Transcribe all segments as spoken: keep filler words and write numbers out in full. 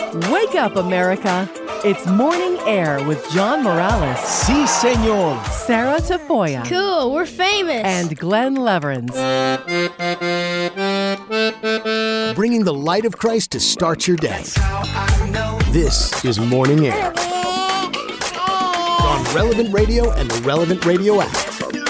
Wake up, America. It's Morning Air with John Morales. Si, senor. Sarah Tafoya. Cool, we're famous. And Glenn Leverins. Bringing the light of Christ to start your day. This is Morning Air. On Relevant Radio and the Relevant Radio app.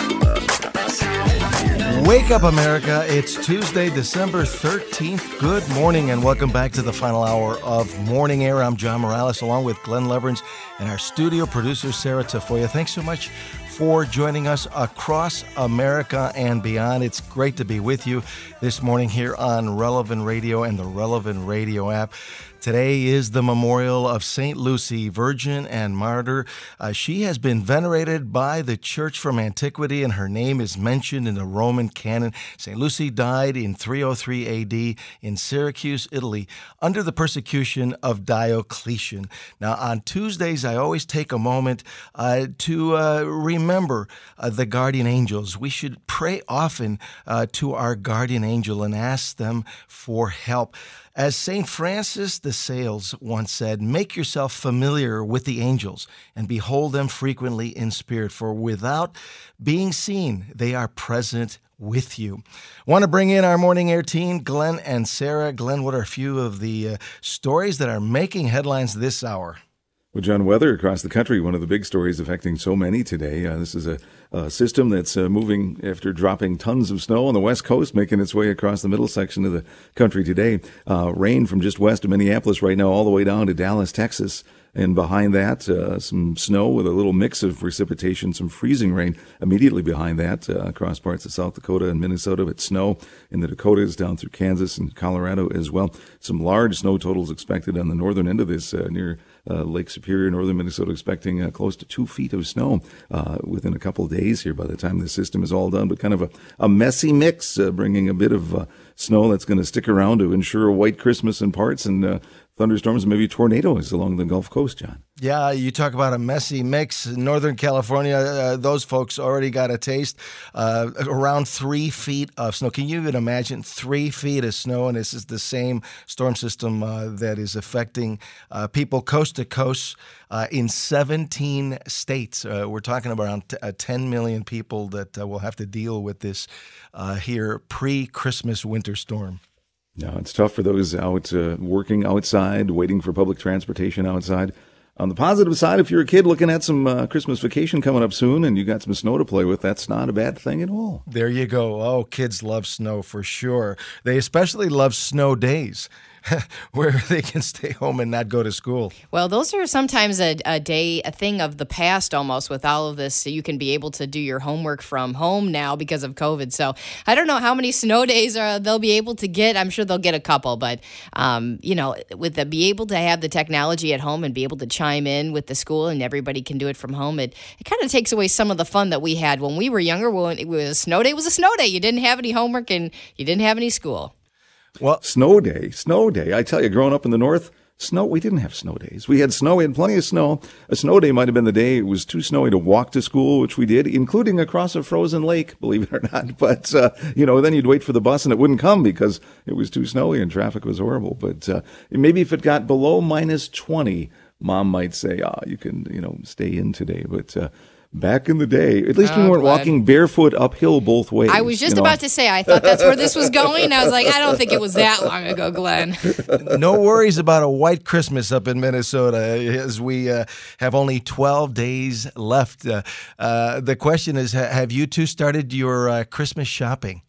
Wake up, America. It's Tuesday, December thirteenth. Good morning and welcome back to the final hour of Morning Air. I'm John Morales along with Glenn Leverins and our studio producer, Sarah Tafoya. Thanks so much for joining us across America and beyond. It's great to be with you this morning here on Relevant Radio and the Relevant Radio app. Today is the memorial of Saint Lucy, Virgin and Martyr. Uh, she has been venerated by the church from antiquity, and her name is mentioned in the Roman canon. Saint Lucy died in three oh three A D in Syracuse, Italy, under the persecution of Diocletian. Now, on Tuesdays, I always take a moment uh, to uh, remember uh, the guardian angels. We should pray often uh, to our guardian angel and ask them for help. As Saint Francis de Sales once said, make yourself familiar with the angels and behold them frequently in spirit, for without being seen, they are present with you. Want to bring in our Morning Air team, Glenn and Sarah. Glenn, what are a few of the uh, stories that are making headlines this hour? Well, John, weather across the country, one of the big stories affecting so many today. Uh, this is a, a system that's uh, moving after dropping tons of snow on the West Coast, making its way across the middle section of the country today. Uh, rain from just west of Minneapolis right now all the way down to Dallas, Texas. And behind that, uh, some snow with a little mix of precipitation, some freezing rain. Immediately behind that, uh, across parts of South Dakota and Minnesota, it's snow in the Dakotas down through Kansas and Colorado as well. Some large snow totals expected on the northern end of this, uh, near uh, Lake Superior, northern Minnesota, expecting uh, close to two feet of snow uh, within a couple of days here by the time the system is all done. But kind of a, a messy mix, uh, bringing a bit of uh, snow that's going to stick around to ensure a white Christmas in parts and uh, thunderstorms, maybe tornadoes along the Gulf Coast, John. Yeah, you talk about a messy mix. In Northern California, uh, those folks already got a taste. Uh, around three feet of snow. Can you even imagine three feet of snow? And this is the same storm system uh, that is affecting uh, people coast to coast uh, in seventeen states. Uh, we're talking about around t- uh, ten million people that uh, will have to deal with this uh, here pre-Christmas winter storm. No, it's tough for those out uh, working outside, waiting for public transportation outside. On the positive side, if you're a kid looking at some uh, Christmas vacation coming up soon and you got some snow to play with, that's not a bad thing at all. There you go. Oh, kids love snow for sure. They especially love snow days, where they can stay home and not go to school. Well, those are sometimes a, a day, a thing of the past almost with all of this. So you can be able to do your homework from home now because of COVID. So I don't know how many snow days are they'll be able to get. I'm sure they'll get a couple, but um, you know, with the be able to have the technology at home and be able to chime in with the school and everybody can do it from home, it, it kind of takes away some of the fun that we had when we were younger. When it was a snow day, it was a snow day. You didn't have any homework and you didn't have any school. Well, snow day, snow day. I tell you, growing up in the north, snow, we didn't have snow days. We had snow, we had plenty of snow. A snow day might have been the day it was too snowy to walk to school, which we did, including across a frozen lake, believe it or not. But, uh, you know, then you'd wait for the bus and it wouldn't come because it was too snowy and traffic was horrible. But uh, maybe if it got below minus twenty, Mom might say, ah, oh, you can, you know, stay in today. But uh, back in the day, at least oh, we weren't glad. walking barefoot uphill both ways. I was just you know? about to say, I thought that's where this was going. I was like, I don't think it was that long ago, Glenn. No worries about a white Christmas up in Minnesota as we uh, have only twelve days left. Uh, uh, the question is, have you two started your uh, Christmas shopping?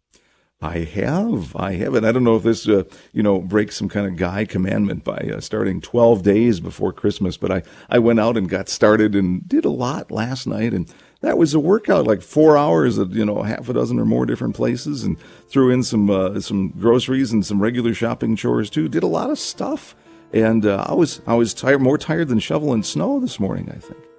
I have. I have. And I don't know if this, uh, you know, breaks some kind of guy commandment by uh, starting twelve days before Christmas, but I, I went out and got started and did a lot last night. And that was a workout, like four hours at, you know, half a dozen or more different places, and threw in some uh, some groceries and some regular shopping chores, too. Did a lot of stuff. And uh, I was I was tired, more tired than shoveling snow this morning, I think.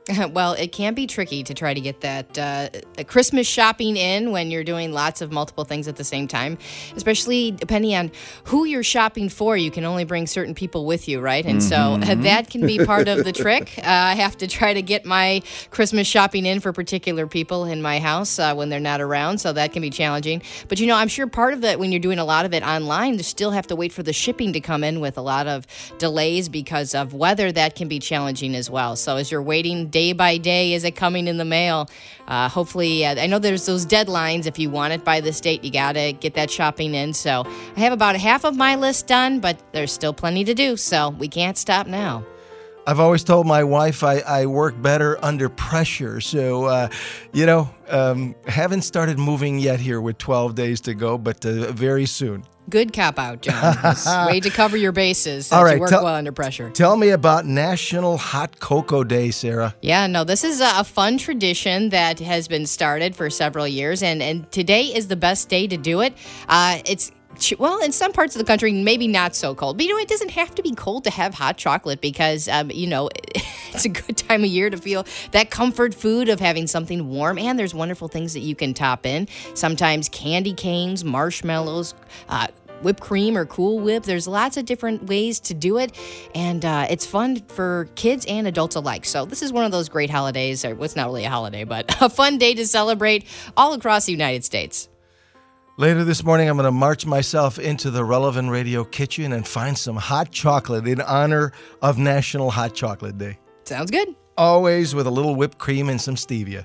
Well, it can be tricky to try to get that uh, Christmas shopping in when you're doing lots of multiple things at the same time, especially depending on who you're shopping for. You can only bring certain people with you, right? And mm-hmm. so uh, that can be part of the trick. Uh, I have to try to get my Christmas shopping in for particular people in my house uh, when they're not around, so that can be challenging. But, you know, I'm sure part of that, when you're doing a lot of it online, you still have to wait for the shipping to come in with a lot of delays because of weather. That can be challenging as well. So as you're waiting day by day, is it coming in the mail? Uh, hopefully, uh, I know there's those deadlines. If you want it by this date, you got to get that shopping in. So I have about half of my list done, but there's still plenty to do. So we can't stop now. I've always told my wife I, I work better under pressure. So, uh, you know, um, haven't started moving yet here with twelve days to go, but uh, very soon. Good cop-out, John. Way to cover your bases. All right, you work tell, well under pressure. Tell me about National Hot Cocoa Day, Sarah. Yeah, no, this is a fun tradition that has been started for several years, and, and today is the best day to do it. Uh, it's Well, in some parts of the country, maybe not so cold. But, you know, it doesn't have to be cold to have hot chocolate because, um, you know, it's a good time of year to feel that comfort food of having something warm. And there's wonderful things that you can top in. Sometimes candy canes, marshmallows, uh, whipped cream or Cool Whip. There's lots of different ways to do it. And uh, it's fun for kids and adults alike. So this is one of those great holidays. Or, well, it's not really a holiday, but a fun day to celebrate all across the United States. Later this morning, I'm going to march myself into the Relevant Radio kitchen and find some hot chocolate in honor of National Hot Chocolate Day. Sounds good. Always with a little whipped cream and some stevia.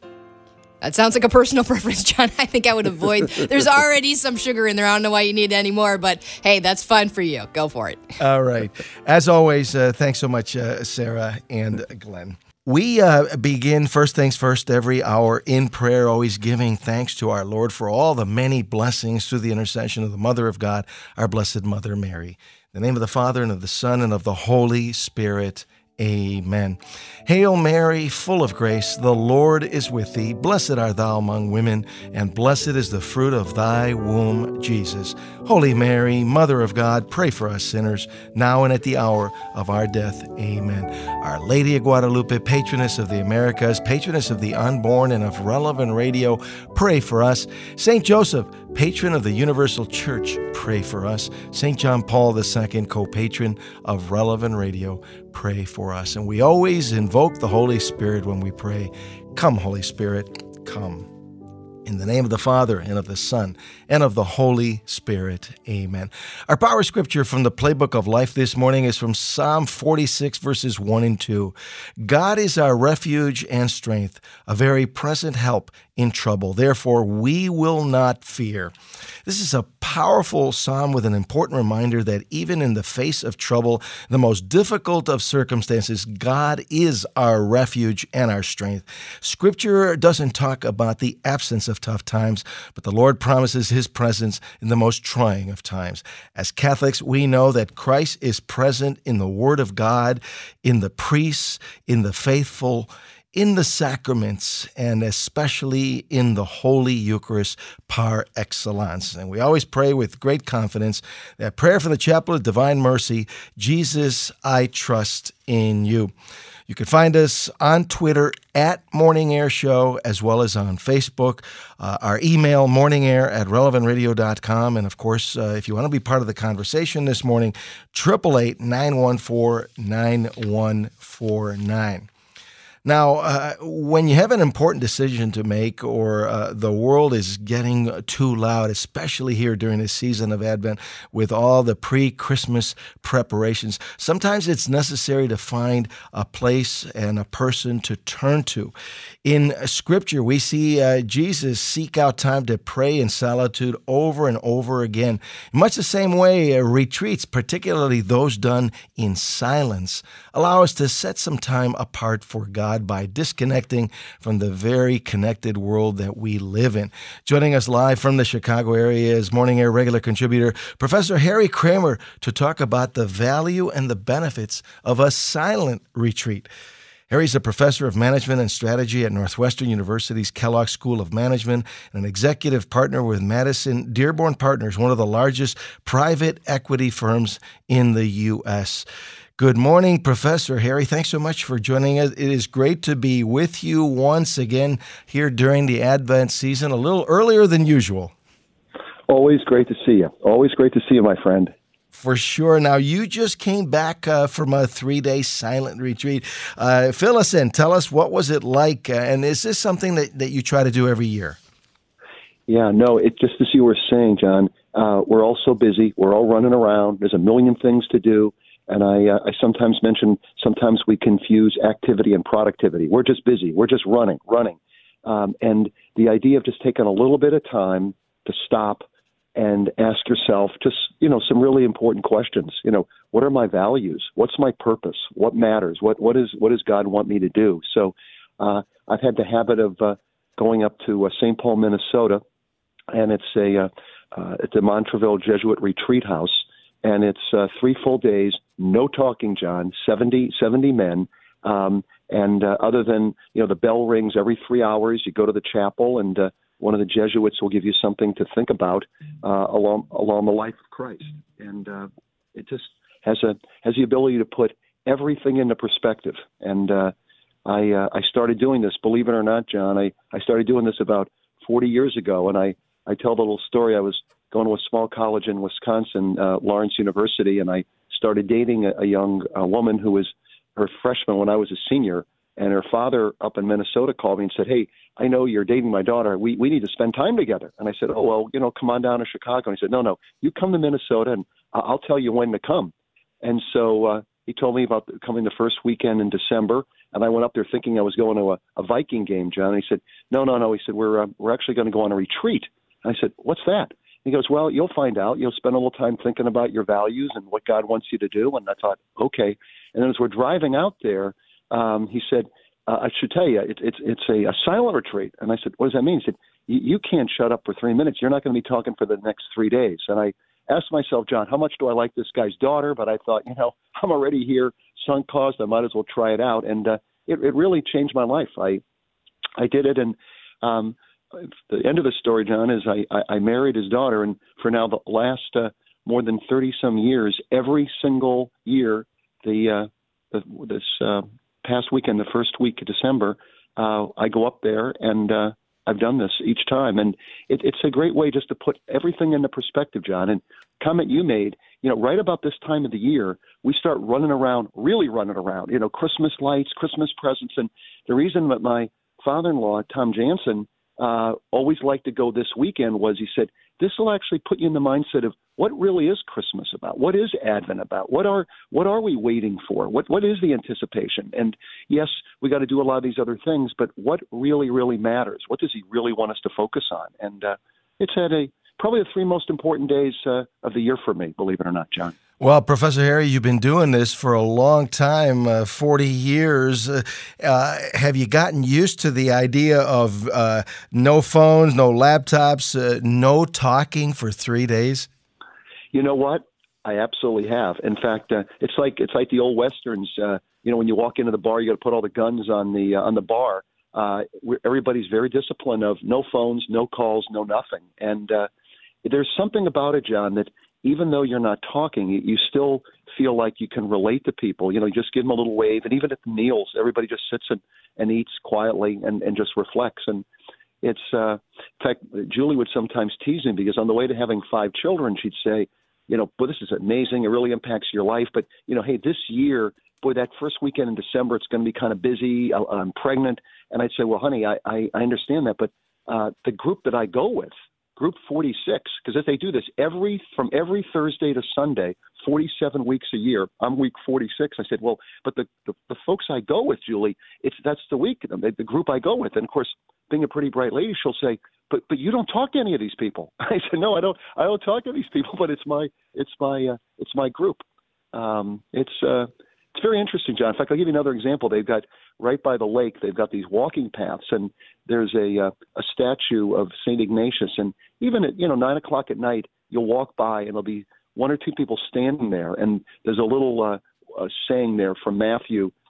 That sounds like a personal preference, John. I think I would avoid. There's already some sugar in there. I don't know why you need any more, but hey, that's fun for you. Go for it. All right. As always, uh, thanks so much, uh, Sarah and Glenn. We uh, begin first things first every hour in prayer, always giving thanks to our Lord for all the many blessings through the intercession of the Mother of God, our Blessed Mother Mary. In the name of the Father, and of the Son, and of the Holy Spirit. Amen. Hail Mary, full of grace, the Lord is with thee. Blessed art thou among women, and blessed is the fruit of thy womb, Jesus. Holy Mary, Mother of God, pray for us sinners, now and at the hour of our death. Amen. Our Lady of Guadalupe, patroness of the Americas, patroness of the unborn and of Relevant Radio, pray for us. Saint Joseph, patron of the Universal Church, pray for us. Saint John Paul the Second, co-patron of Relevant Radio, pray for us. And we always invoke the Holy Spirit when we pray. Come, Holy Spirit, come. In the name of the Father, and of the Son, and of the Holy Spirit. Amen. Our power scripture from the Playbook of Life this morning is from Psalm forty-six, verses one and two. God is our refuge and strength, a very present help in trouble. Therefore, we will not fear. This is a powerful psalm with an important reminder that even in the face of trouble, the most difficult of circumstances, God is our refuge and our strength. Scripture doesn't talk about the absence of tough times, but the Lord promises His presence in the most trying of times. As Catholics, we know that Christ is present in the Word of God, in the priests, in the faithful, in the sacraments, and especially in the Holy Eucharist par excellence. And we always pray with great confidence that prayer from the Chapel of Divine Mercy, Jesus, I trust in you. You can find us on Twitter at Morning Air Show, as well as on Facebook. Uh, our email, morningair at relevant radio dot com. And of course, uh, if you want to be part of the conversation this morning, eight eight eight, nine one four, nine one four nine. Now, uh, when you have an important decision to make, or uh, the world is getting too loud, especially here during this season of Advent with all the pre-Christmas preparations, sometimes it's necessary to find a place and a person to turn to. In Scripture, we see uh, Jesus seek out time to pray in solitude over and over again. In much the same way, uh, retreats, particularly those done in silence, allow us to set some time apart for God by disconnecting from the very connected world that we live in. Joining us live from the Chicago area is Morning Air regular contributor Professor Harry Kramer to talk about the value and the benefits of a silent retreat. Harry's a professor of management and strategy at Northwestern University's Kellogg School of Management and an executive partner with Madison Dearborn Partners, one of the largest private equity firms in the U S. Good morning, Professor Harry. Thanks so much for joining us. It is great to be with you once again here during the Advent season, a little earlier than usual. Always great to see you. Always great to see you, my friend. For sure. Now, you just came back uh, from a three-day silent retreat. Uh, fill us in. Tell us, what was it like? Uh, and is this something that, that you try to do every year? Yeah, no, it just as you were saying, John, uh, we're all so busy. We're all running around. There's a million things to do. And I, uh, I sometimes mention, sometimes we confuse activity and productivity. We're just busy. We're just running, running. Um, and the idea of just taking a little bit of time to stop and ask yourself just, you know, some really important questions. You know, what are my values? What's my purpose? What matters? What what is what does God want me to do? So uh, I've had the habit of uh, going up to uh, Saint Paul, Minnesota, and it's a uh, uh, at the Montreville Jesuit Retreat House, and it's uh, three full days, no talking, John, seventy, seventy men. Um, and uh, other than, you know, the bell rings every three hours, you go to the chapel, and uh, one of the Jesuits will give you something to think about uh, along along the life of Christ, and uh, it just has a has the ability to put everything into perspective. And uh, I uh, I started doing this, believe it or not, John. I, I started doing this about forty years ago, and I, I tell the little story. I was going to a small college in Wisconsin, uh, Lawrence University, and I started dating a, a young uh, woman who was her freshman when I was a senior. And her father up in Minnesota called me and said, "Hey, I know you're dating my daughter. We we need to spend time together." And I said, "Oh, well, you know, come on down to Chicago." And he said, "No, no, you come to Minnesota, and I'll tell you when to come." And so uh, he told me about coming the first weekend in December. And I went up there thinking I was going to a, a Viking game, John. And he said, "No, no, no." He said, "We're uh, we're actually going to go on a retreat." And I said, "What's that?" He goes, "Well, you'll find out. You'll spend a little time thinking about your values and what God wants you to do." And I thought, okay. And then as we're driving out there, um, he said, uh, "I should tell you, it, it's it's a, a silent retreat." And I said, "What does that mean?" He said, you can't shut up for three minutes. You're not going to be talking for the next three days. And I asked myself, John, how much do I like this guy's daughter? But I thought, you know, I'm already here, sunk cost. I might as well try it out. And uh, it, it really changed my life. I I did it. And um, the end of the story, John, is I, I, I married his daughter. And for now, the last uh, more than thirty some years, every single year, the, uh, the this uh, past weekend, the first week of December, uh, I go up there and uh, I've done this each time. And it, it's a great way just to put everything into perspective, John. And comment you made, you know, right about this time of the year, we start running around, really running around, you know, Christmas lights, Christmas presents. And the reason that my father-in-law, Tom Jansen, uh, always liked to go this weekend was he said, this will actually put you in the mindset of what really is Christmas about? What is Advent about? What are what are we waiting for? What what is the anticipation? And yes, we got to do a lot of these other things, but what really, really matters? What does he really want us to focus on? And uh, it's had a probably the three most important days uh, of the year for me, believe it or not, John. Well, Professor Harry, you've been doing this for a long time, uh, forty years. Uh, uh, have you gotten used to the idea of uh, no phones, no laptops, uh, no talking for three days? You know what? I absolutely have. In fact, uh, it's like it's like the old westerns. Uh, you know, when you walk into the bar, you got to put all the guns on the uh, on the bar. Uh, everybody's very disciplined of no phones, no calls, no nothing. And uh, there's something about it, John, that even though you're not talking, you still feel like you can relate to people. You know, you just give them a little wave. And even at the meals, everybody just sits and, and eats quietly and, and just reflects. And it's, uh, in fact, Julie would sometimes tease me because on the way to having five children, she'd say, you know, boy, this is amazing. It really impacts your life. But, you know, hey, this year, boy, that first weekend in December, it's going to be kind of busy. I'm pregnant. And I'd say, well, honey, I, I, I understand that. But uh, the group that I go with, Group forty-six, because if they do this every from every Thursday to Sunday, forty-seven weeks a year, I'm week forty-six. I said, well, but the, the, the folks I go with, Julie, it's that's the week, the, the group I go with. And, of course, being a pretty bright lady, she'll say, but but you don't talk to any of these people. I said, no, I don't I don't talk to these people, but it's my it's my uh, it's my group. Um, it's uh, it's very interesting, John. In fact, I'll give you another example. They've got right by the lake, they've got these walking paths, and there's a uh, a statue of Saint Ignatius. And even at, you know, nine o'clock at night, you'll walk by and there'll be one or two people standing there. And there's a little uh, uh, saying there from Matthew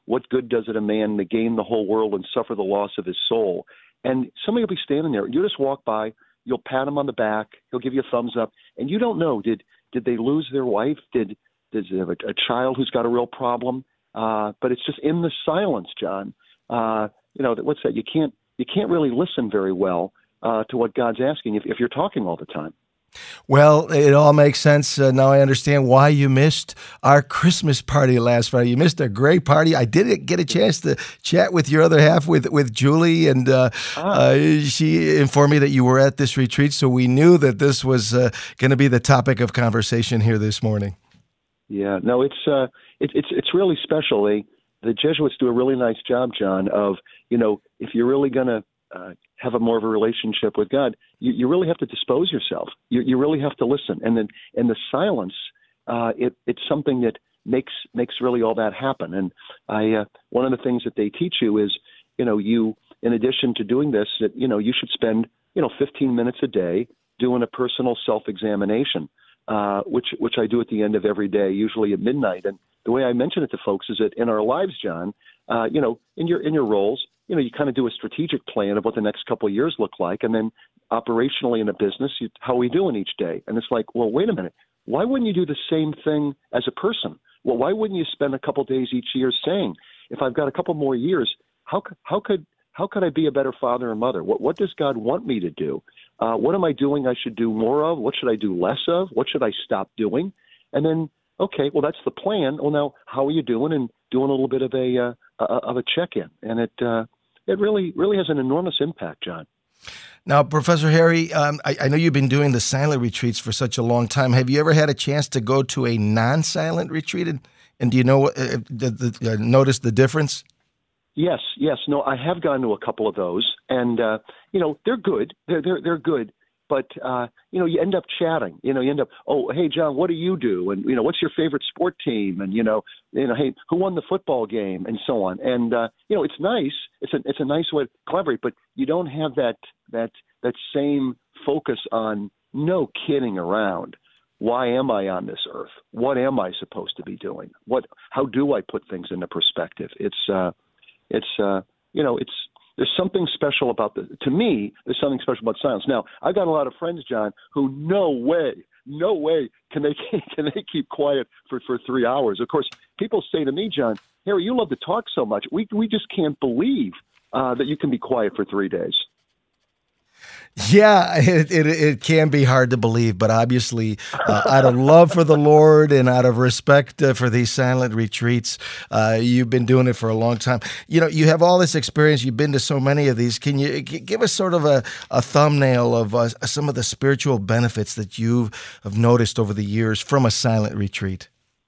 what good does it a man to gain the whole world and suffer the loss of his soul? And somebody will be standing there. You just walk by, you'll pat him on the back, he'll give you a thumbs up, and you don't know, did did they lose their wife? Did, did they have a, a child who's got a real problem? Uh, but it's just in the silence, John. Uh, you know, what's that? You can't you can't really listen very well uh, to what God's asking if, if you're talking all the time. Well, it all makes sense. Uh, now I understand why you missed our Christmas party last Friday. You missed a great party. I did get a chance to chat with your other half, with, with Julie, and uh, ah. uh, she informed me that you were at this retreat, so we knew that this was uh, going to be the topic of conversation here this morning. Yeah, no, it's uh, it, it's it's really special. They, the Jesuits do a really nice job, John, of, you know, if you're really going to uh, have a more of a relationship with God, you, you really have to dispose yourself. You, you really have to listen. And then, and the silence, uh, it, it's something that makes, makes really all that happen. And I, uh, one of the things that they teach you is, you know, you, in addition to doing this, that, you know, you should spend, you know, fifteen minutes a day doing a personal self-examination, uh, which, which I do at the end of every day, usually at midnight. And the way I mention it to folks is that in our lives, John, uh, you know, in your, in your roles, you know, you kind of do a strategic plan of what the next couple of years look like. And then operationally in a business, you, how are we doing each day? And it's like, well, wait a minute. Why wouldn't you do the same thing as a person? Well, why wouldn't you spend a couple of days each year saying, if I've got a couple more years, how, how could, how could I be a better father and mother? What, what does God want me to do? Uh, what am I doing I should do more of? What should I do less of? What should I stop doing? And then, okay, well, that's the plan. Well, now, how are you doing? And doing a little bit of a, uh, uh, of a check-in. And it, uh, it really, really has an enormous impact, John. Now, Professor Harry, um, I, I know you've been doing the silent retreats for such a long time. Have you ever had a chance to go to a non-silent retreat? And, and do you know, uh, the, the, uh, notice the difference? Yes, yes. No, I have gone to a couple of those, and uh, you know, they're good. They're they're they're good. But uh, you know, you end up chatting. You know, you end up, oh, hey, John, what do you do? And you know, what's your favorite sport team? And you know, you know, hey, who won the football game? And so on. And uh, you know, it's nice. It's a it's a nice way to collaborate. But you don't have that that that same focus on no kidding around. Why am I on this earth? What am I supposed to be doing? What? How do I put things into perspective? It's uh, it's uh, you know, it's. There's something special about the, to me, there's something special about silence. Now, I've got a lot of friends, John, who no way, no way can they can they keep quiet for, for three hours. Of course, people say to me, John, Harry, you love to talk so much. We we just can't believe uh, that you can be quiet for three days. Yeah, it, it it can be hard to believe, but obviously, uh, out of love for the Lord and out of respect uh, for these silent retreats, uh, you've been doing it for a long time. You know, you have all this experience. You've been to so many of these. Can you give us sort of a, a thumbnail of uh, some of the spiritual benefits that you have noticed over the years from a silent retreat?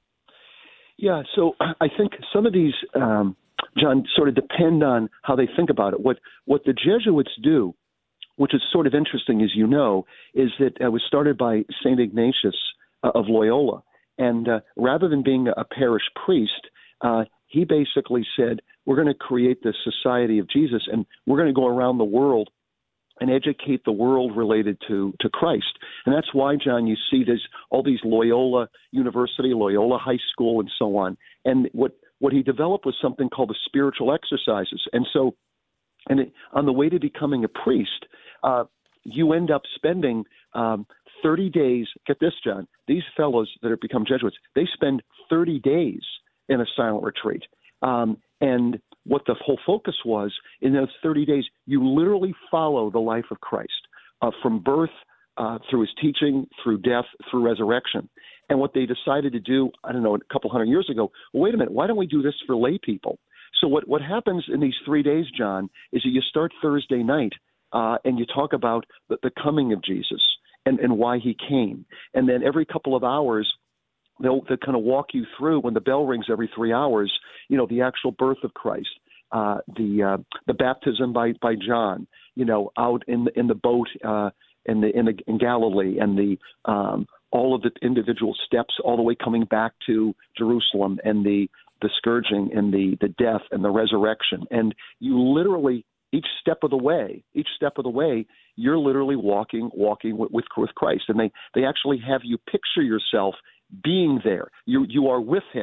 Yeah, so I think some of these, um, John, sort of depend on how they think about it. What what the Jesuits do, which is sort of interesting, as you know, is that it was started by Saint Ignatius uh, of Loyola. And uh, rather than being a parish priest, uh, he basically said, we're going to create this society of Jesus, and we're going to go around the world and educate the world related to, to Christ. And that's why, John, you see there's all these Loyola University, Loyola High School, and so on. And what, what he developed was something called the spiritual exercises. And so and it, on the way to becoming a priest, uh, you end up spending um, thirty days. Get this, John. These fellows that have become Jesuits, they spend thirty days in a silent retreat. Um, and what the whole focus was, in those thirty days, you literally follow the life of Christ uh, from birth uh, through his teaching, through death, through resurrection. And what they decided to do, I don't know, a couple hundred years ago, well, wait a minute, why don't we do this for lay people? So what, what happens in these three days, John, is that you start Thursday night uh, and you talk about the, the coming of Jesus and, and why he came. And then every couple of hours, they'll, they'll kind of walk you through, when the bell rings every three hours, you know, the actual birth of Christ, uh, the uh, the baptism by, by John, you know, out in the, in the boat uh, in the in the in Galilee, and the um, all of the individual steps, all the way coming back to Jerusalem, and the the scourging and the, the death and the resurrection. And you literally, each step of the way, each step of the way, you're literally walking, walking with, with, with Christ. And they, they actually have you picture yourself being there. You, you are with him.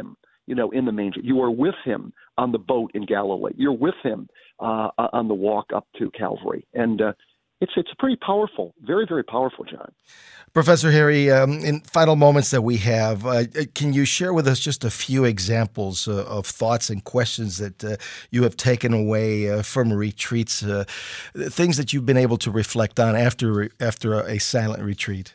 you know, in the manger. You are with him on the boat in Galilee. You're with him uh, on the walk up to Calvary. And uh, it's it's pretty powerful, very, very powerful, John. Professor Harry, um, in final moments that we have, uh, can you share with us just a few examples uh, of thoughts and questions that uh, you have taken away uh, from retreats, uh, things that you've been able to reflect on after after a silent retreat?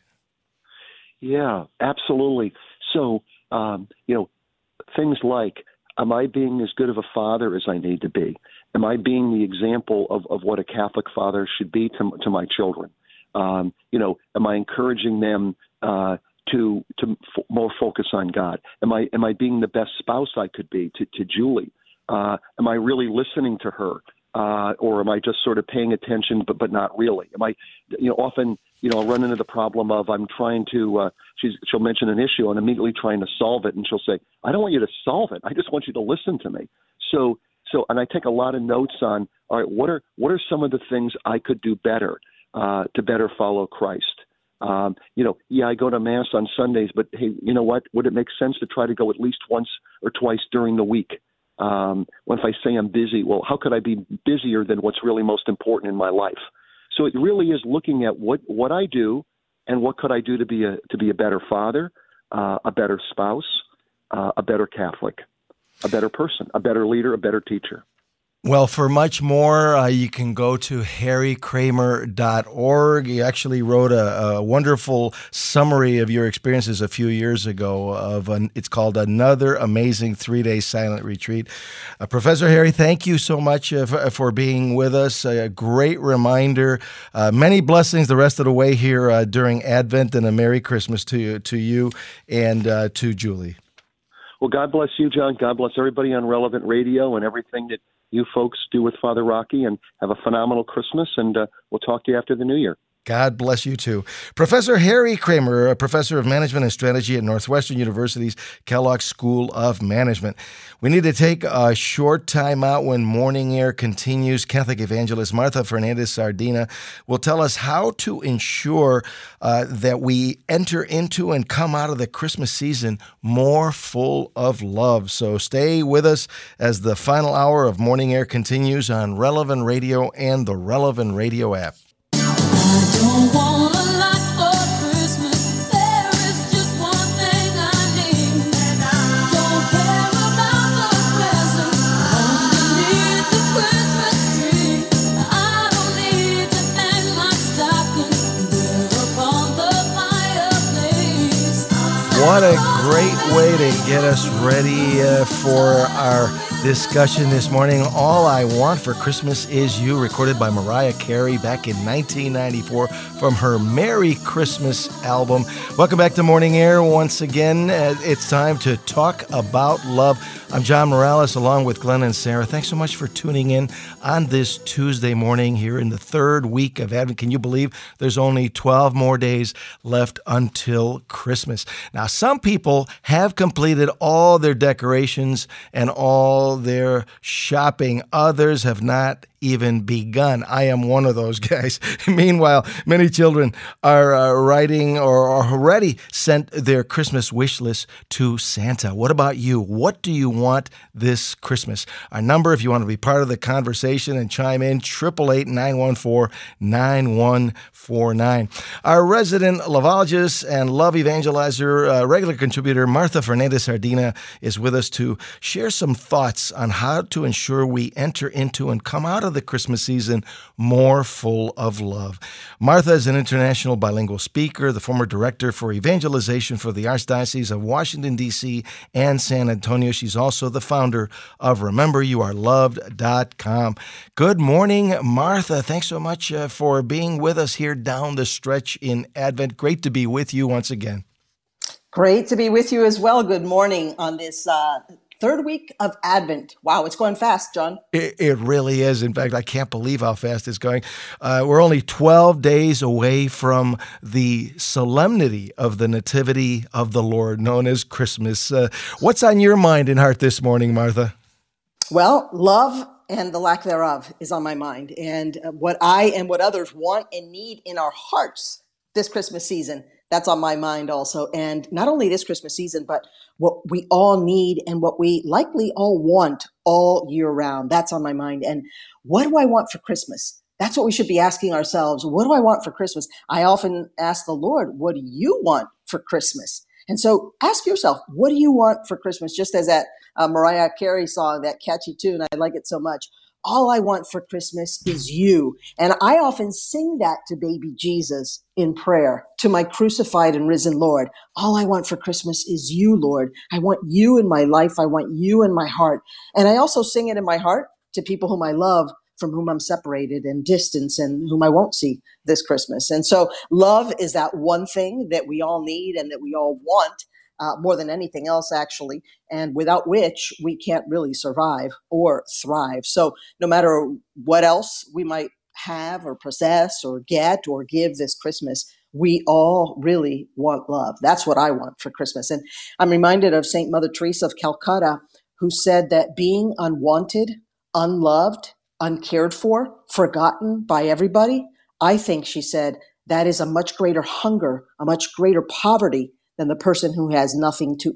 Yeah, absolutely. So, um, you know, things like, am I being as good of a father as I need to be? Am I being the example of, of what a Catholic father should be to, to my children? Um, you know, am I encouraging them uh, to to f- more focus on God? Am I am I being the best spouse I could be to, to Julie? Uh, am I really listening to her, uh, or am I just sort of paying attention but but not really? Am I, you know, often you know I'll run into the problem of I'm trying to uh, she's she'll mention an issue and immediately trying to solve it, and she'll say, I don't want you to solve it. I just want you to listen to me. So so and I take a lot of notes on, all right, what are what are some of the things I could do better Uh, to better follow Christ? Um, you know, yeah, I go to Mass on Sundays, but hey, you know what? Would it make sense to try to go at least once or twice during the week? Um, when if I say I'm busy, well, how could I be busier than what's really most important in my life? So it really is looking at what, what I do and what could I do to be a to be a better father, uh, a better spouse, uh, a better Catholic, a better person, a better leader, a better teacher. Well, for much more, uh, you can go to harry kramer dot org. You actually wrote a, a wonderful summary of your experiences a few years ago. Of an, it's called Another Amazing Three-Day Silent Retreat. Uh, Professor Harry, thank you so much uh, for, for being with us. A great reminder. Uh, many blessings the rest of the way here uh, during Advent, and a Merry Christmas to you, to you and uh, to Julie. Well, God bless you, John. God bless everybody on Relevant Radio and everything that you folks do with Father Rocky, and have a phenomenal Christmas, and uh, we'll talk to you after the New Year. God bless you too. Professor Harry Kramer, a professor of management and strategy at Northwestern University's Kellogg School of Management. We need to take a short time out when Morning Air continues. Catholic evangelist Martha Fernandez Sardina will tell us how to ensure uh, that we enter into and come out of the Christmas season more full of love. So stay with us as the final hour of Morning Air continues on Relevant Radio and the Relevant Radio app. I don't want a lot for Christmas. There is just one thing I need. And I don't care about the presents underneath the Christmas tree. I don't need to hang my stocking there upon the fireplace. What a great way to get us ready uh, for our discussion this morning. All I Want for Christmas Is You, recorded by Mariah Carey back in nineteen ninety-four from her Merry Christmas album. Welcome back to Morning Air once again. Uh, it's time to talk about love. I'm John Morales along with Glenn and Sarah. Thanks so much for tuning in on this Tuesday morning here in the third week of Advent. Can you believe there's only twelve more days left until Christmas? Now, some people have completed all their decorations and all their shopping. Others have not even begun. I am one of those guys. Meanwhile, many children are uh, writing or are already sent their Christmas wish list to Santa. What about you? What do you want this Christmas? Our number, if you want to be part of the conversation and chime in, eight eight eight, nine one four, nine one four nine. Our resident lovologist and love evangelizer, uh, regular contributor, Martha Fernandez Sardina, is with us to share some thoughts on how to ensure we enter into and come out of the Christmas season more full of love. Martha is an international bilingual speaker, the former director for evangelization for the Archdiocese of Washington, D C and San Antonio. She's also the founder of remember you are loved dot com. Good morning, Martha. Thanks so much uh, for being with us here down the stretch in Advent. Great to be with you once again. Great to be with you as well. Good morning on this uh third week of Advent. Wow, it's going fast, John. It, it really is. In fact, I can't believe how fast it's going. Uh, we're only twelve days away from the solemnity of the Nativity of the Lord, known as Christmas. Uh, what's on your mind and heart this morning, Martha? Well, love and the lack thereof is on my mind. And what I and what others want and need in our hearts this Christmas season. That's on my mind also. And not only this Christmas season, but what we all need and what we likely all want all year round. That's on my mind. And what do I want for Christmas? That's what we should be asking ourselves. What do I want for Christmas? I often ask the Lord, what do you want for Christmas? And so ask yourself, what do you want for Christmas? Just as that uh, Mariah Carey song, that catchy tune, I like it so much. All I want for Christmas is you. And I often sing that to baby Jesus in prayer, to my crucified and risen Lord. All I want for Christmas is you, Lord. I want you in my life. I want you in my heart. And I also sing it in my heart to people whom I love, from whom I'm separated and distance and whom I won't see this Christmas. And so love is that one thing that we all need and that we all want. Uh, more than anything else, actually, and without which we can't really survive or thrive. So no matter what else we might have or possess or get or give this Christmas, we all really want love. That's what I want for Christmas. And I'm reminded of Saint Mother Teresa of Calcutta, who said that being unwanted, unloved, uncared for, forgotten by everybody, I think, she said, that is a much greater hunger, a much greater poverty than the person who has nothing to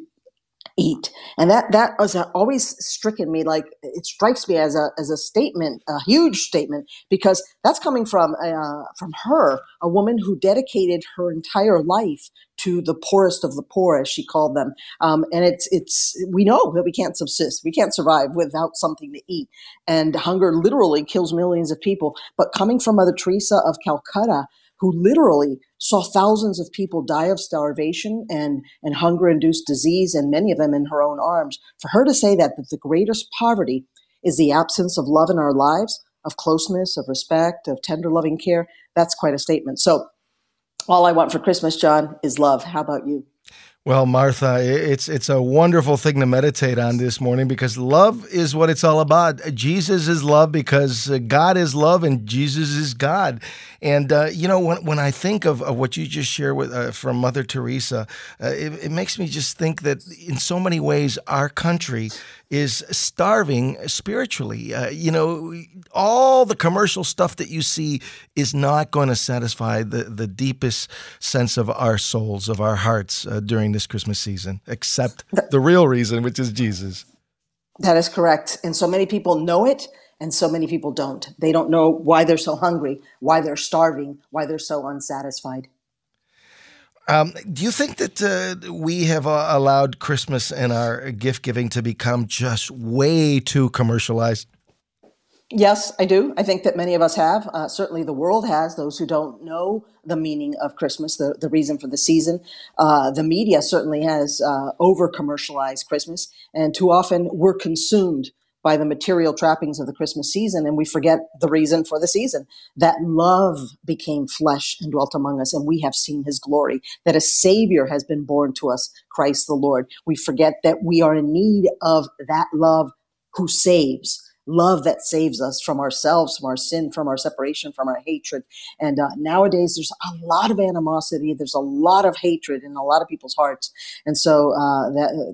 eat. And that that has always stricken me, like it strikes me as a as a statement, a huge statement, because that's coming from uh, from her, a woman who dedicated her entire life to the poorest of the poor, as she called them. Um, and it's it's we know that we can't subsist, we can't survive without something to eat, and hunger literally kills millions of people. But coming from Mother Teresa of Calcutta, who literally saw thousands of people die of starvation and, and hunger-induced disease, and many of them in her own arms, for her to say that, that the greatest poverty is the absence of love in our lives, of closeness, of respect, of tender loving care, that's quite a statement. So all I want for Christmas, John, is love. How about you? Well, Martha, it's it's a wonderful thing to meditate on this morning, because love is what it's all about. Jesus is love because God is love and Jesus is God. And, uh, you know, when when I think of, of what you just shared with uh, from Mother Teresa, uh, it, it makes me just think that in so many ways our country is starving spiritually. Uh, you know, all the commercial stuff that you see is not going to satisfy the, the deepest sense of our souls, of our hearts uh, during this Christmas season, except the real reason, which is Jesus. That is correct. And so many people know it, and so many people don't. They don't know why they're so hungry, why they're starving, why they're so unsatisfied. Um, do you think that uh, we have uh, allowed Christmas and our gift giving to become just way too commercialized? Yes, I do. I think that many of us have. Uh, certainly the world has, those who don't know the meaning of Christmas, the, the reason for the season. Uh, the media certainly has uh, over-commercialized Christmas, and too often we're consumed by the material trappings of the Christmas season, and we forget the reason for the season, that love became flesh and dwelt among us, and we have seen his glory, that a Savior has been born to us, Christ the Lord. We forget that we are in need of that love who saves, love that saves us from ourselves, from our sin, from our separation, from our hatred. And uh, nowadays, there's a lot of animosity, there's a lot of hatred in a lot of people's hearts. And so uh, that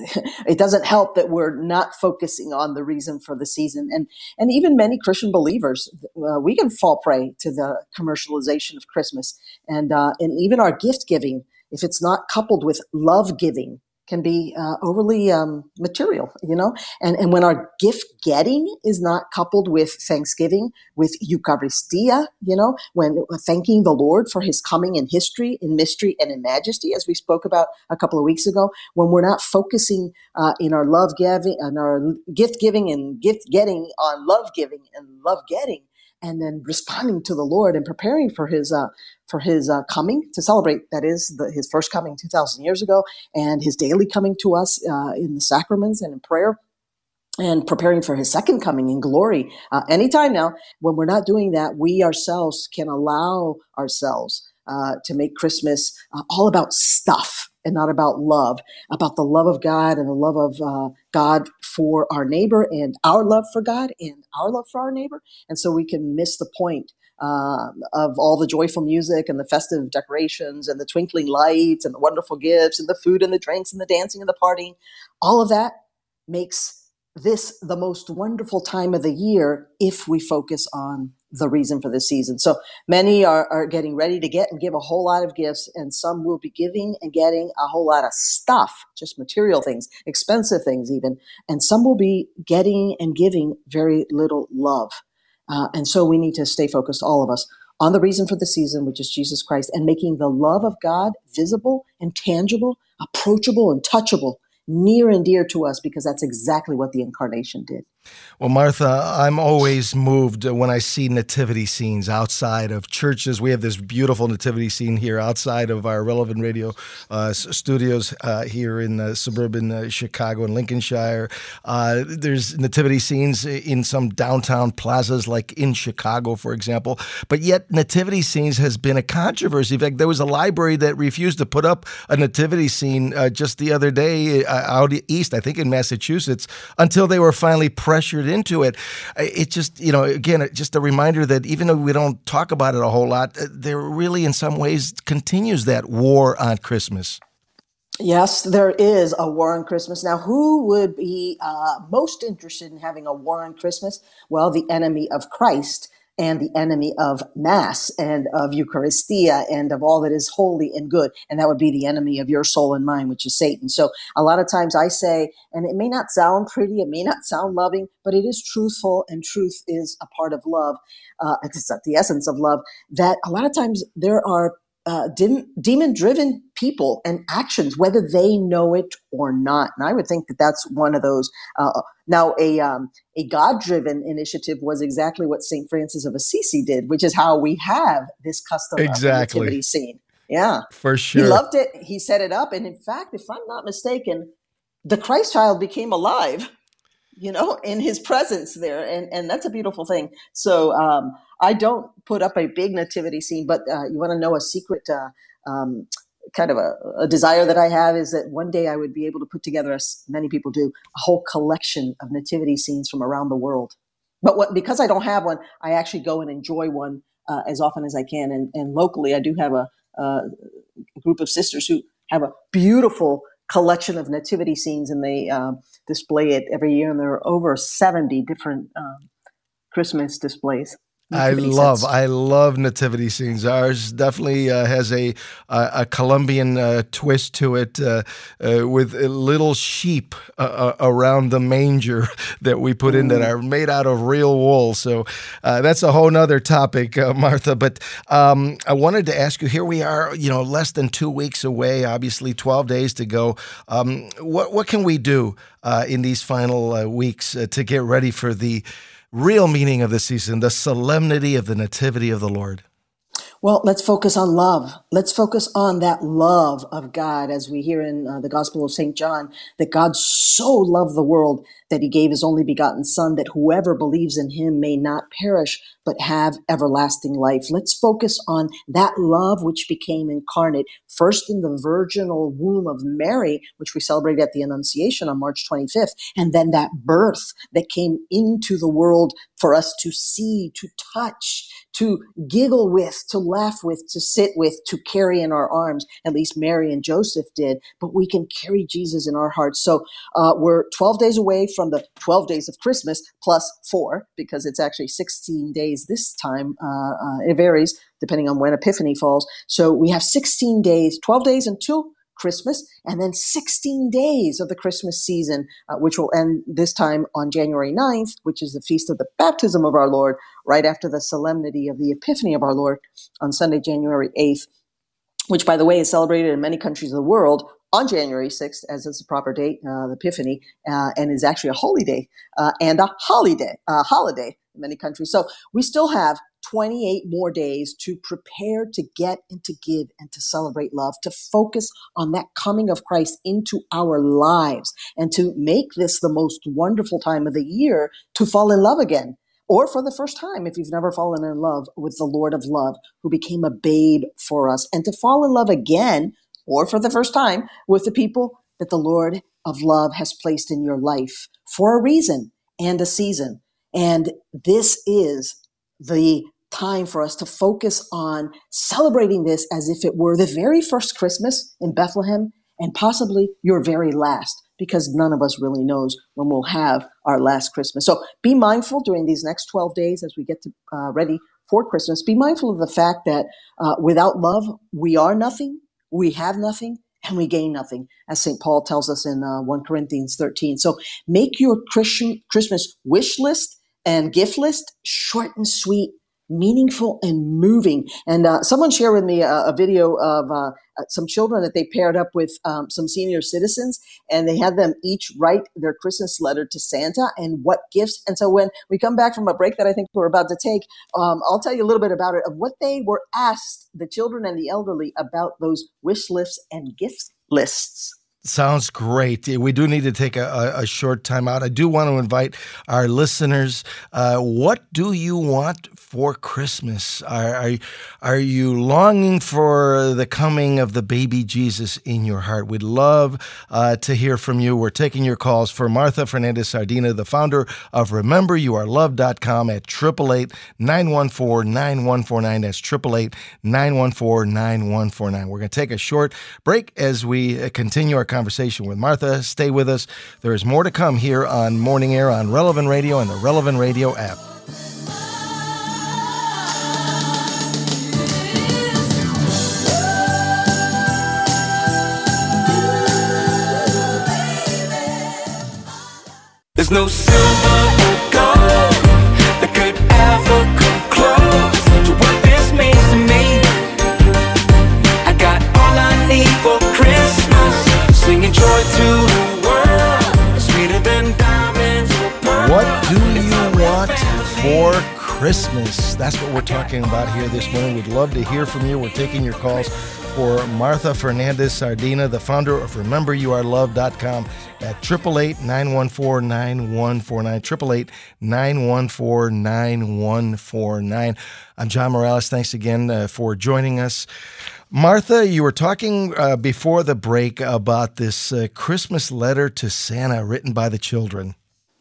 it doesn't help that we're not focusing on the reason for the season. And and even many Christian believers, uh, we can fall prey to the commercialization of Christmas. And, uh, and even our gift giving, if it's not coupled with love giving, can be uh, overly um, material, you know? And, and when our gift getting is not coupled with thanksgiving, with Eucharistia, you know, when uh, thanking the Lord for his coming in history, in mystery, and in majesty, as we spoke about a couple of weeks ago, when we're not focusing uh, in our love giving and our gift giving and gift getting on love giving and love getting, and then responding to the Lord and preparing for his uh, for his uh, coming to celebrate, that is, the, his first coming two thousand years ago, and his daily coming to us uh, in the sacraments and in prayer, and preparing for his second coming in glory uh, anytime now. When we're not doing that, we ourselves can allow ourselves uh, to make Christmas uh, all about stuff and not about love, about the love of God and the love of uh, God for our neighbor, and our love for God and our love for our neighbor. And so we can miss the point uh, of all the joyful music and the festive decorations and the twinkling lights and the wonderful gifts and the food and the drinks and the dancing and the partying. All of that makes this the most wonderful time of the year if we focus on the reason for the season. So many are, are getting ready to get and give a whole lot of gifts, and some will be giving and getting a whole lot of stuff, just material things, expensive things even, and some will be getting and giving very little love. Uh, and so we need to stay focused, all of us, on the reason for the season, which is Jesus Christ, and making the love of God visible and tangible, approachable and touchable, near and dear to us, because that's exactly what the incarnation did. Well, Martha, I'm always moved when I see nativity scenes outside of churches. We have this beautiful nativity scene here outside of our Relevant Radio uh, studios uh, here in uh, suburban uh, Chicago and Lincolnshire. Uh, there's nativity scenes in some downtown plazas, like in Chicago, for example. But yet, nativity scenes has been a controversy. In fact, there was a library that refused to put up a nativity scene uh, just the other day uh, out east, I think in Massachusetts, until they were finally pressured into it. It just, you know, again, just a reminder that even though we don't talk about it a whole lot, there really in some ways continues that war on Christmas. Yes, there is a war on Christmas. Now, who would be uh, most interested in having a war on Christmas? Well, the enemy of Christ and the enemy of Mass and of Eucharistia and of all that is holy and good. And that would be the enemy of your soul and mine, which is Satan. So a lot of times I say, and it may not sound pretty, it may not sound loving, but it is truthful, and truth is a part of love. Uh, it's the essence of love, that a lot of times there are uh, dem- demon-driven people and actions, whether they know it or not. And I would think that that's one of those. Uh, now, a um, a God-driven initiative was exactly what Saint Francis of Assisi did, which is how we have this custom exactly. of the nativity scene. Yeah, for sure. He loved it. He set it up, and in fact, if I'm not mistaken, the Christ child became alive, you know, in his presence there. And, and that's a beautiful thing. So um, I don't put up a big nativity scene, but uh, you want to know a secret uh, um, kind of a, a desire that I have is that one day I would be able to put together, as many people do, a whole collection of nativity scenes from around the world. But what, because I don't have one, I actually go and enjoy one uh, as often as I can. And, and locally, I do have a, uh, a group of sisters who have a beautiful collection of nativity scenes, and they uh, display it every year. And there are over seventy different um, Christmas displays. I love, sets. I love nativity scenes. Ours definitely uh, has a a, a Colombian uh, twist to it, uh, uh, with little sheep uh, around the manger that we put mm. in that are made out of real wool. So uh, that's a whole nother topic, uh, Martha. But um, I wanted to ask you. Here we are, you know, less than two weeks away. Obviously, twelve days to go. Um, what what can we do uh, in these final uh, weeks uh, to get ready for the real meaning of the season, the solemnity of the Nativity of the Lord? Well, let's focus on love. Let's focus on that love of God, as we hear in uh, the Gospel of Saint John, that God so loved the world that he gave his only begotten Son, that whoever believes in him may not perish, but have everlasting life. Let's focus on that love which became incarnate, first in the virginal womb of Mary, which we celebrate at the Annunciation on March twenty-fifth, and then that birth that came into the world for us to see, to touch, to giggle with, to laugh with, to sit with, to carry in our arms. At least Mary and Joseph did, but we can carry Jesus in our hearts. So uh, we're twelve days away from the twelve days of Christmas, plus four, because it's actually sixteen days this time. Uh, uh, it varies depending on when Epiphany falls. So we have sixteen days, twelve days until Christmas, and then sixteen days of the Christmas season, uh, which will end this time on January ninth, which is the feast of the baptism of our Lord, right after the solemnity of the Epiphany of our Lord on Sunday, January eighth, which, by the way, is celebrated in many countries of the world on January sixth, as is the proper date, uh, the Epiphany, uh, and is actually a holy day uh, and a holiday, uh, holiday in many countries. So we still have twenty-eight more days to prepare to get and to give and to celebrate love, to focus on that coming of Christ into our lives, and to make this the most wonderful time of the year to fall in love again. Or for the first time, if you've never fallen in love with the Lord of love, who became a babe for us, and to fall in love again, or for the first time, with the people that the Lord of love has placed in your life for a reason and a season. And this is the time for us to focus on celebrating this as if it were the very first Christmas in Bethlehem, and possibly your very last. because none of us really knows when we'll have our last Christmas. So be mindful during these next twelve days as we get to uh, ready for Christmas. Be mindful of the fact that uh, without love, we are nothing, we have nothing, and we gain nothing, as Saint Paul tells us in uh, First Corinthians thirteen. So make your Christian Christmas wish list and gift list short and sweet, meaningful and moving. And uh, someone shared with me a, a video of uh, some children that they paired up with um, some senior citizens, and they had them each write their Christmas letter to Santa and what gifts. And so when we come back from a break that I think we're about to take, um, I'll tell you a little bit about it, of what they were asked, the children and the elderly, about those wish lists and gift lists. Sounds great. We do need to take a, a, a short time out. I do want to invite our listeners. Uh, what do you want for Christmas? Are, are are you longing for the coming of the baby Jesus in your heart? We'd love uh, to hear from you. We're taking your calls for Martha Fernandez Sardina, the founder of remember you are loved dot com, at eight eight eight, nine one four, nine one four nine. That's eight eight eight, nine one four, nine one four nine. We're going to take a short break as we uh, continue our conversation with Martha. Stay with us. There is more to come here on Morning Air on Relevant Radio and the Relevant Radio app. There's no silver or gold that could ever come close to what this means to me. I got all I need for Christmas, singing joy to the world, sweeter than diamonds or pearls. What do you want for Christmas? That's what we're talking about here this morning. We'd love to hear from you. We're taking your calls for Martha Fernandez Sardina, the founder of remember you are loved dot com, at eight eight eight, nine one four, nine one four nine, eight eight eight, nine one four, nine one four nine. I'm John Morales. Thanks again uh, for joining us. Martha, you were talking uh, before the break about this uh, Christmas letter to Santa written by the children.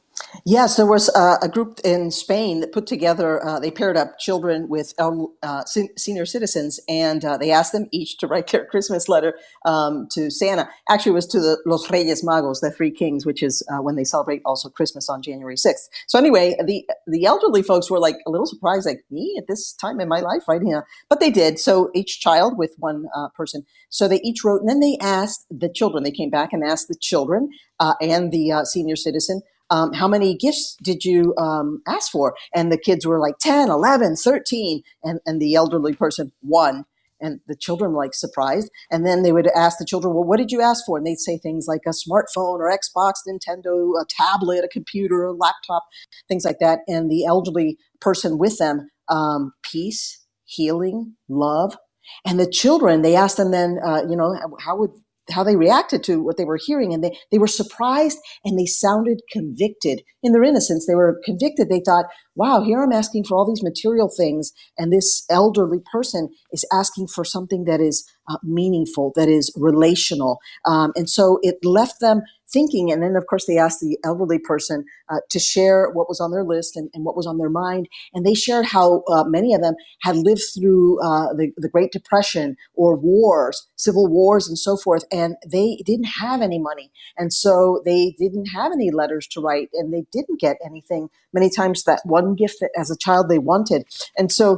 Yes, there was uh, a group in Spain that put together, uh, they paired up children with uh, senior citizens, and uh, they asked them each to write their Christmas letter um, to Santa. Actually, it was to the Los Reyes Magos, the Three Kings, which is uh, when they celebrate also Christmas on January sixth. So anyway, the the elderly folks were like a little surprised, like, me at this time in my life writing a, but they did. So each child with one uh, person. So they each wrote, and then they asked the children, they came back and asked the children uh, and the uh, senior citizen, Um, how many gifts did you um, ask for? And the kids were like ten, eleven, thirteen, and, and the elderly person, one. And the children were like surprised. And then they would ask the children, well, what did you ask for? And they'd say things like a smartphone or Xbox, Nintendo, a tablet, a computer, a laptop, things like that. And the elderly person with them, um, peace, healing, love. And the children, they asked them then, uh, you know, how would how they reacted to what they were hearing. And they, they were surprised and they sounded convicted. In their innocence, they were convicted. They thought, wow, here I'm asking for all these material things, and this elderly person is asking for something that is uh, meaningful, that is relational. Um, and so it left them thinking. And then, of course, they asked the elderly person uh, to share what was on their list and, and what was on their mind. And they shared how uh, many of them had lived through uh, the, the Great Depression or wars, civil wars and so forth. And they didn't have any money. And so they didn't have any letters to write, and they didn't get anything. Many times that one gift that as a child they wanted. And so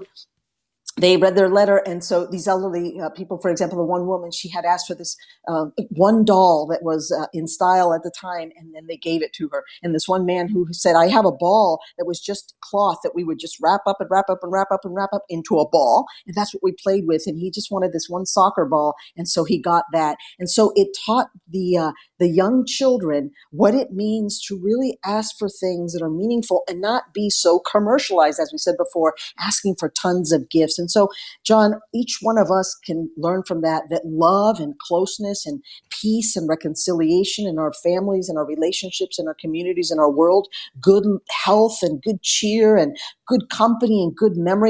they read their letter, and so these elderly uh, people, for example, the one woman, she had asked for this uh, one doll that was uh, in style at the time, and then they gave it to her. And this one man who said, I have a ball that was just cloth that we would just wrap up and wrap up and wrap up and wrap up into a ball, and that's what we played with. And he just wanted this one soccer ball, and so he got that. And so it taught the uh, the young children what it means to really ask for things that are meaningful and not be so commercialized, as we said before, asking for tons of gifts. And so, John, each one of us can learn from that, that love and closeness and peace and reconciliation in our families and our relationships and our communities and our world, good health and good cheer and good company and good memories,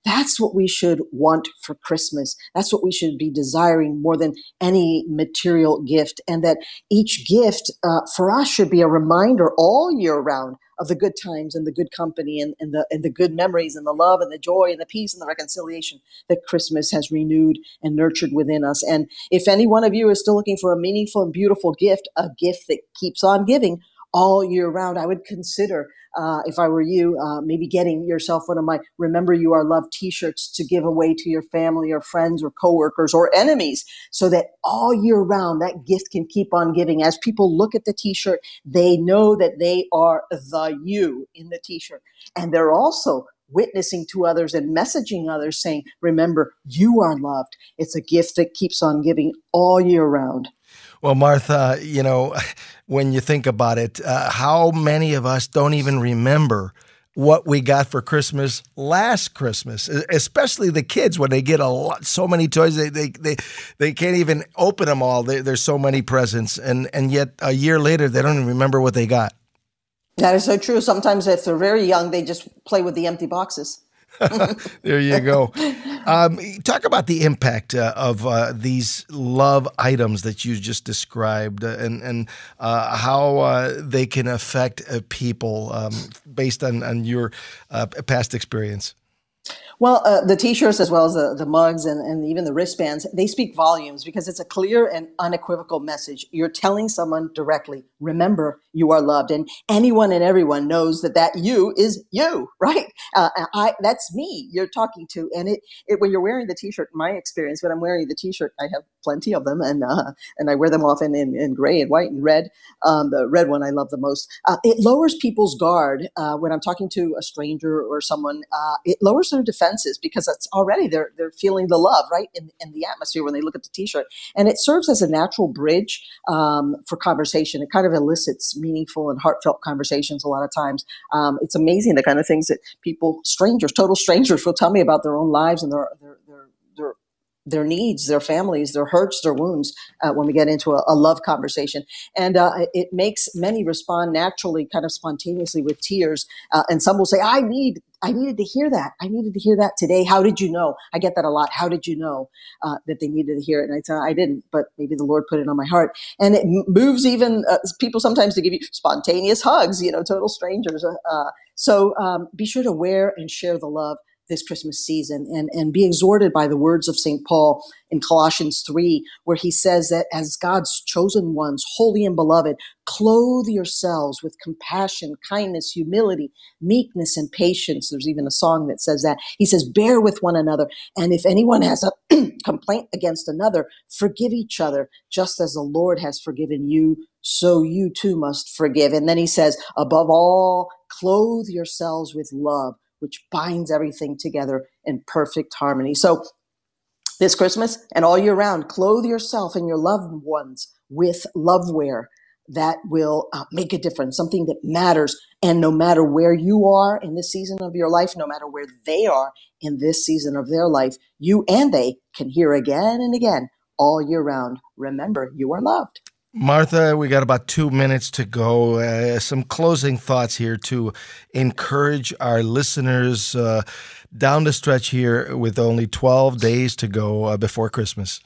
That's what we should want for Christmas. That's what we should be desiring more than any material gift. And that each gift uh, for us should be a reminder all year round of the good times and the good company and, and the and the good memories and the love and the joy and the peace and the reconciliation that Christmas has renewed and nurtured within us. And if any one of you is still looking for a meaningful and beautiful gift, a gift that keeps on giving all year round, I would consider, uh, if I were you, uh, maybe getting yourself one of my Remember You Are Loved t-shirts to give away to your family or friends or coworkers or enemies, so that all year round that gift can keep on giving. As people look at the t-shirt, they know that they are the you in the t-shirt. And they're also witnessing to others and messaging others saying, remember, you are loved. It's a gift that keeps on giving all year round. Well, Martha, you know, when you think about it, uh, how many of us don't even remember what we got for Christmas last Christmas, especially the kids when they get a lot, so many toys, they they they, they can't even open them all. They, there's so many presents, and, and yet a year later, they don't even remember what they got. That is so true. Sometimes if they're very young, they just play with the empty boxes. There you go. Um, talk about the impact uh, of uh, these love items that you just described, uh, and and uh, how uh, they can affect uh, people um, based on on your uh, past experience. Well, uh, the T-shirts as well as the, the mugs and, and even the wristbands, they speak volumes because it's a clear and unequivocal message. You're telling someone directly, remember, you are loved. And anyone and everyone knows that that you is you, right? Uh, I That's me you're talking to. And it, it when you're wearing the T-shirt, in my experience, when I'm wearing the T-shirt, I have plenty of them, and uh, and I wear them often in, in gray and white and red. Um, the red one I love the most. Uh, it lowers people's guard uh, when I'm talking to a stranger or someone. Uh, it lowers their defenses because it's already they're they're feeling the love, right, in, in the atmosphere when they look at the T-shirt, and it serves as a natural bridge um, for conversation. It kind of elicits meaningful and heartfelt conversations a lot of times. Um, it's amazing the kind of things that people, strangers, total strangers, will tell me about their own lives and their their their, their their needs, their families, their hurts, their wounds, uh, when we get into a, a love conversation. And uh, it makes many respond naturally, kind of spontaneously with tears. Uh, and some will say, I need, I needed to hear that. I needed to hear that today. How did you know? I get that a lot. How did you know uh, that they needed to hear it? And I say, I didn't, but maybe the Lord put it on my heart. And it m- moves even uh, people sometimes to give you spontaneous hugs, you know, total strangers. Uh, so um, be sure to wear and share the love this Christmas season, and, and be exhorted by the words of Saint Paul in Colossians three, where he says that as God's chosen ones, holy and beloved, clothe yourselves with compassion, kindness, humility, meekness, and patience. There's even a song that says that. He says, bear with one another. And if anyone has a complaint against another, forgive each other, just as the Lord has forgiven you, so you too must forgive. And then he says, above all, clothe yourselves with love, which binds everything together in perfect harmony. So this Christmas and all year round, clothe yourself and your loved ones with loveware that will uh, make a difference, something that matters. And no matter where you are in this season of your life, no matter where they are in this season of their life, you and they can hear again and again all year round, remember, you are loved. Martha, we got about two minutes to go. Uh, some closing thoughts here to encourage our listeners uh, down the stretch here with only twelve days to go uh, before Christmas.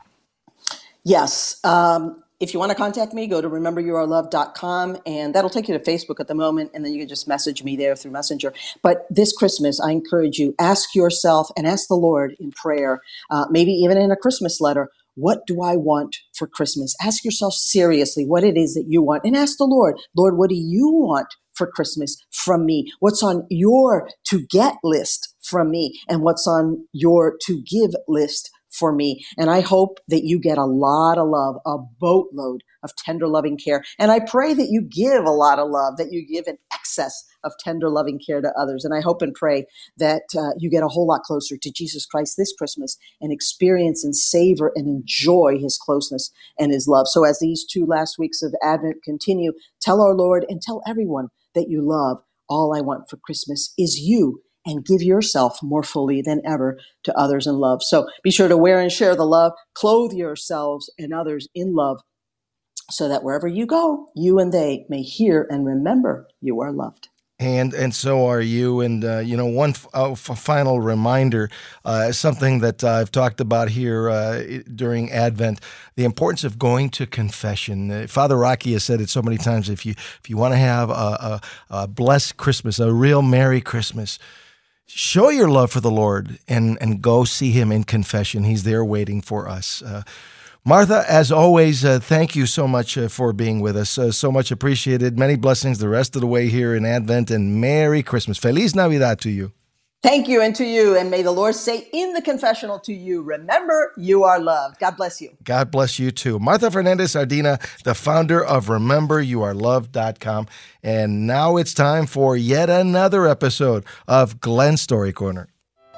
Yes. Um, if you want to contact me, go to remember you are loved dot com, and that'll take you to Facebook at the moment, and then you can just message me there through Messenger. But this Christmas, I encourage you, ask yourself and ask the Lord in prayer, uh, maybe even in a Christmas letter, what do I want for Christmas? Ask yourself seriously what it is that you want, and ask the Lord, Lord, what do you want for Christmas from me? What's on your to-get list from me? And what's on your to-give list for me? And I hope that you get a lot of love, a boatload of tender, loving care. And I pray that you give a lot of love, that you give an excess of tender, loving care to others. And I hope and pray that uh, you get a whole lot closer to Jesus Christ this Christmas and experience and savor and enjoy his closeness and his love. So as these two last weeks of Advent continue, tell our Lord and tell everyone that you love. All I want for Christmas is you, and give yourself more fully than ever to others in love. So be sure to wear and share the love, clothe yourselves and others in love, so that wherever you go, you and they may hear and remember you are loved. And and so are you. And, uh, you know, one f- uh, f- final reminder, uh, something that uh, I've talked about here uh, during Advent, the importance of going to confession. Uh, Father Rocky has said it so many times, if you if you want to have a, a, a blessed Christmas, a real Merry Christmas, show your love for the Lord and, and go see him in confession. He's there waiting for us. Uh, Martha, as always, uh, thank you so much uh, for being with us. Uh, so much appreciated. Many blessings the rest of the way here in Advent, and Merry Christmas. Feliz Navidad to you. Thank you, and to you. And may the Lord say in the confessional to you, remember, you are loved. God bless you. God bless you too. Martha Fernandez Ardina, the founder of remember you are loved dot com. And now it's time for yet another episode of Glenn's Story Corner.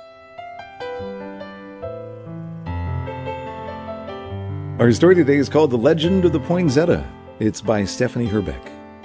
Our story today is called The Legend of the Poinsettia. It's by Stephanie Herbeck.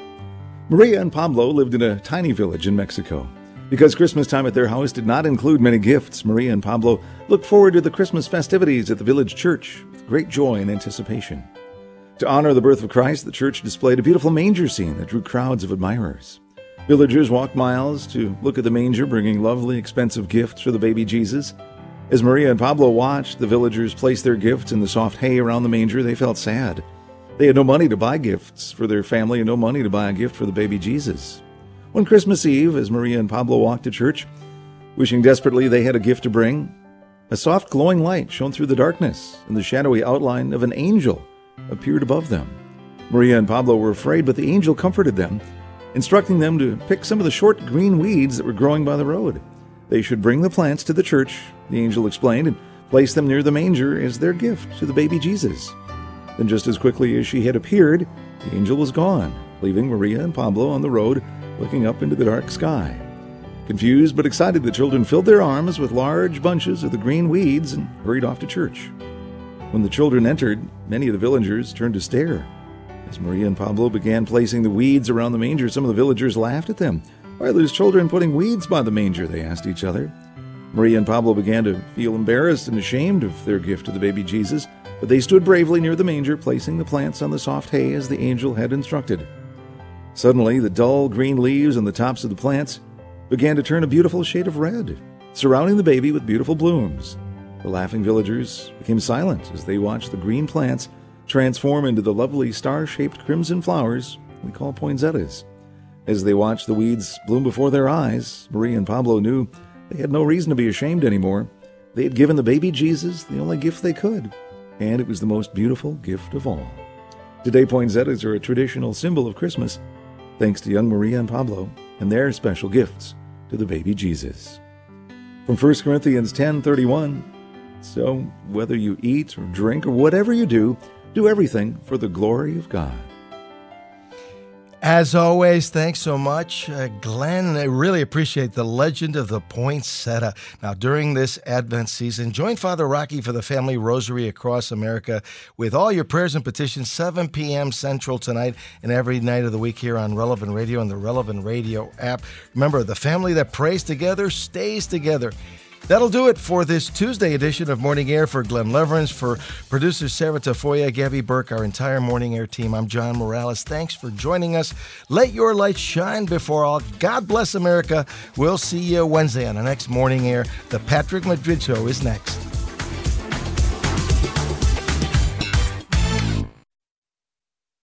Maria and Pablo lived in a tiny village in Mexico. Because Christmas time at their house did not include many gifts, Maria and Pablo looked forward to the Christmas festivities at the village church with great joy and anticipation. To honor the birth of Christ, the church displayed a beautiful manger scene that drew crowds of admirers. Villagers walked miles to look at the manger, bringing lovely, expensive gifts for the baby Jesus. As Maria and Pablo watched the villagers place their gifts in the soft hay around the manger, they felt sad. They had no money to buy gifts for their family and no money to buy a gift for the baby Jesus. One Christmas Eve, as Maria and Pablo walked to church, wishing desperately they had a gift to bring, a soft glowing light shone through the darkness, and the shadowy outline of an angel appeared above them. Maria and Pablo were afraid, but the angel comforted them, instructing them to pick some of the short green weeds that were growing by the road. They should bring the plants to the church, the angel explained, and place them near the manger as their gift to the baby Jesus. Then just as quickly as she had appeared, the angel was gone, leaving Maria and Pablo on the road, looking up into the dark sky. Confused but excited, the children filled their arms with large bunches of the green weeds and hurried off to church. When the children entered, many of the villagers turned to stare. As Maria and Pablo began placing the weeds around the manger, some of the villagers laughed at them. "Why are those children putting weeds by the manger?" they asked each other. Maria and Pablo began to feel embarrassed and ashamed of their gift to the baby Jesus, but they stood bravely near the manger, placing the plants on the soft hay as the angel had instructed. Suddenly, the dull green leaves on the tops of the plants began to turn a beautiful shade of red, surrounding the baby with beautiful blooms. The laughing villagers became silent as they watched the green plants transform into the lovely star-shaped crimson flowers we call poinsettias. As they watched the weeds bloom before their eyes, Maria and Pablo knew they had no reason to be ashamed anymore. They had given the baby Jesus the only gift they could, and it was the most beautiful gift of all. Today, poinsettias are a traditional symbol of Christmas, thanks to young Maria and Pablo and their special gifts to the baby Jesus. From First Corinthians ten thirty-one, so whether you eat or drink or whatever you do, do everything for the glory of God. As always, thanks so much, uh, Glenn. I really appreciate the legend of the poinsettia. Now, during this Advent season, join Father Rocky for the Family Rosary across America with all your prayers and petitions, seven p.m. Central tonight and every night of the week here on Relevant Radio and the Relevant Radio app. Remember, the family that prays together stays together. That'll do it for this Tuesday edition of Morning Air. For Glenn Leverance, for producer Sarah Tafoya, Gabby Burke, our entire Morning Air team, I'm John Morales. Thanks for joining us. Let your light shine before all. God bless America. We'll see you Wednesday on the next Morning Air. The Patrick Madrid Show is next.